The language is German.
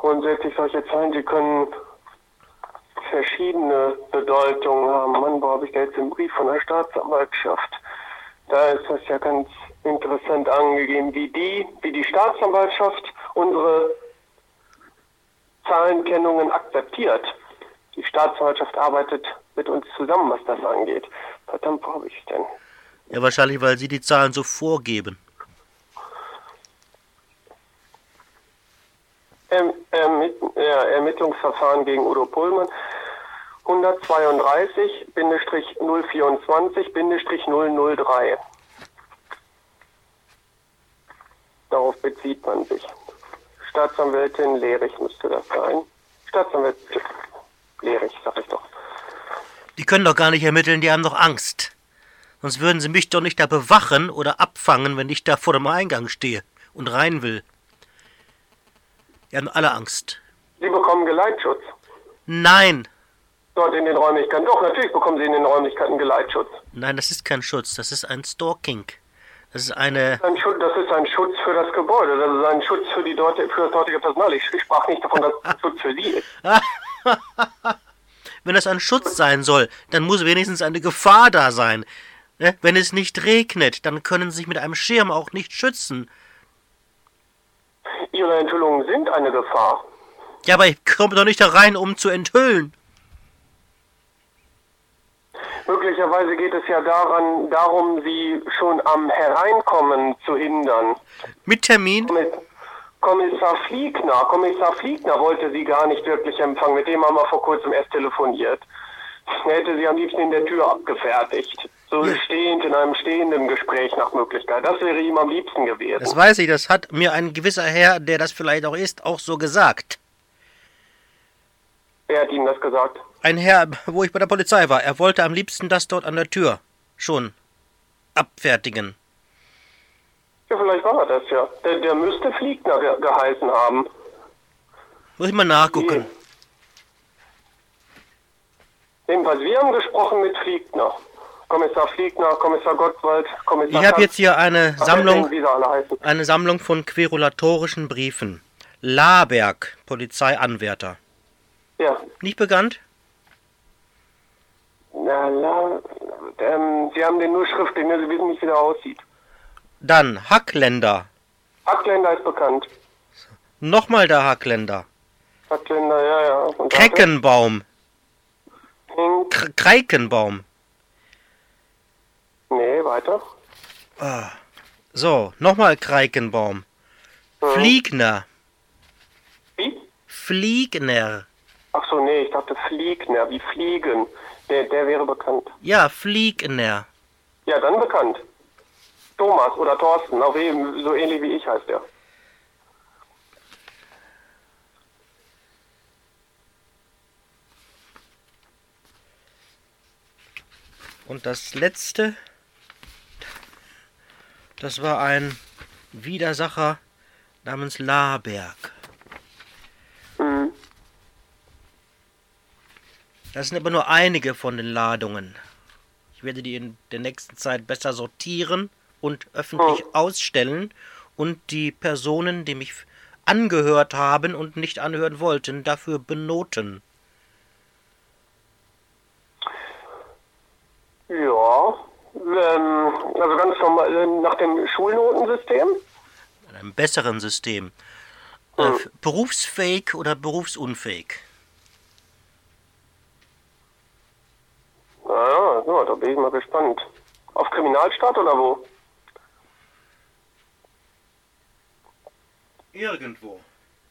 grundsätzlich solche Zahlen, die können verschiedene Bedeutungen haben. Mann, wo habe ich da jetzt einen Brief von der Staatsanwaltschaft? Da ist das ja ganz interessant angegeben, wie die Staatsanwaltschaft unsere Zahlenkennungen akzeptiert. Die Staatsanwaltschaft arbeitet mit uns zusammen, was das angeht. Verdammt, wo habe ich es denn? Ja, wahrscheinlich, weil Sie die Zahlen so vorgeben. Ermittlungsverfahren gegen Udo Pohlmann 132-024-003. Darauf bezieht man sich. Staatsanwältin Lehrich müsste das sein. Staatsanwältin Lehrich, sag ich doch. Die können doch gar nicht ermitteln, die haben doch Angst. Sonst würden sie mich doch nicht da bewachen oder abfangen, wenn ich da vor dem Eingang stehe und rein will. Die haben alle Angst. Sie bekommen Geleitschutz. Nein. Dort in den Räumlichkeiten. Doch, natürlich bekommen Sie in den Räumlichkeiten Geleitschutz. Nein, das ist kein Schutz, das ist ein Stalking. Das ist eine... Das ist ein Schutz für das Gebäude, das ist ein Schutz für das dortige Personal. Ich sprach nicht davon, dass es ein Schutz für Sie ist. Wenn das ein Schutz sein soll, dann muss wenigstens eine Gefahr da sein. Wenn es nicht regnet, dann können Sie sich mit einem Schirm auch nicht schützen. Ihre Enthüllungen sind eine Gefahr. Ja, aber ich komme doch nicht da rein, um zu enthüllen. Möglicherweise geht es ja darum, Sie schon am Hereinkommen zu hindern. Mit Termin? Kommissar Fliegner wollte Sie gar nicht wirklich empfangen. Mit dem haben wir vor kurzem erst telefoniert. Er hätte Sie am liebsten in der Tür abgefertigt. So stehend, in einem stehenden Gespräch nach Möglichkeit. Das wäre ihm am liebsten gewesen. Das weiß ich, das hat mir ein gewisser Herr, der das vielleicht auch ist, auch so gesagt. Wer hat Ihnen das gesagt? Ein Herr, wo ich bei der Polizei war. Er wollte am liebsten das dort an der Tür schon abfertigen. Ja, vielleicht war er das ja. Der müsste Fliegner geheißen haben. Muss ich mal nachgucken. Jedenfalls, wir haben gesprochen mit Fliegner. Kommissar Fliegner, Kommissar Gottwald, Kommissar... Ich habe jetzt hier eine Sammlung von querulatorischen Briefen. Laberg, Polizeianwärter. Ja. Nicht bekannt? Sie haben den nur schriftlich, Sie wissen nicht, wie der aussieht. Dann Hackländer. Hackländer ist bekannt. Nochmal der Hackländer. Hackländer, ja. Und Kreckenbaum. Kreikenbaum. Nee, weiter. So, nochmal Kreikenbaum. Fliegner. Wie? Fliegner. Ach so, nee, ich dachte Fliegner, wie Fliegen. Der wäre bekannt. Ja, Fliegner. Ja, dann bekannt. Thomas oder Thorsten, auch eben so ähnlich wie ich heißt der. Und das letzte, das war ein Widersacher namens Laberg. Mhm. Das sind aber nur einige von den Ladungen. Ich werde die in der nächsten Zeit besser sortieren und öffentlich ausstellen und die Personen, die mich angehört haben und nicht anhören wollten, dafür benoten. Ja, also ganz normal nach dem Schulnotensystem? Einem besseren System. Berufsfähig oder berufsunfähig? Ja, da bin ich mal gespannt. Auf Kriminalstaat oder wo? Irgendwo.